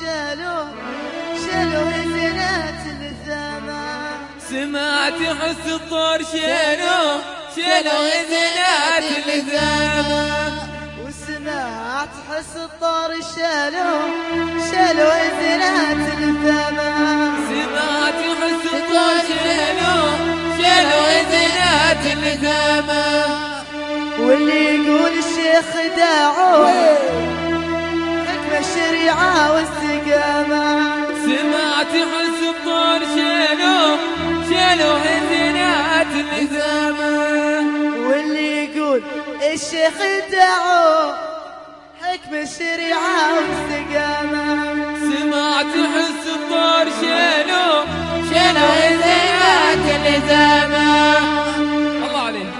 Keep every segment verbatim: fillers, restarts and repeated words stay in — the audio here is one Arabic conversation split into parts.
شالوا شالوا هزينات الثمن. سمعت حس الطار شالوا شالوا هزينات الثمن. وسمعت حس الطار شالوا شالوا هزينات الثمن. سمعت حس الطار شالوا شالوا هزينات الثمن. واللي يقول الشيخ داعوه حكم الشريعة والاستقامة. سمعت حس الطار شالوا شالوا هزينات الثمن. واللي يقول الشيخ داعوه حكم الشريعة والاستقامة. سمعت حس الطار شالوا شالوا هزينات الثمن. الله عليك.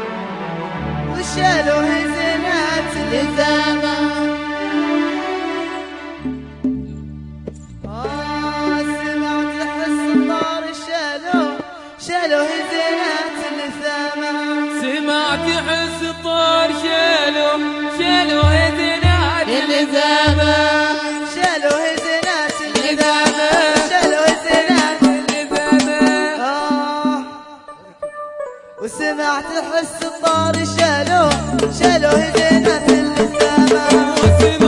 وشالوا هزينات الثمن. آه سمعت حس الطار شالوا شالوا هزينات الثمن. سمعت حس الطار شالوا شالوا هزينات الثمن. شالوا هزينات الثمن. شالوا هزينات الثمن. آه وسمعت حس الطار شالوا شالوا هزينات الثمن.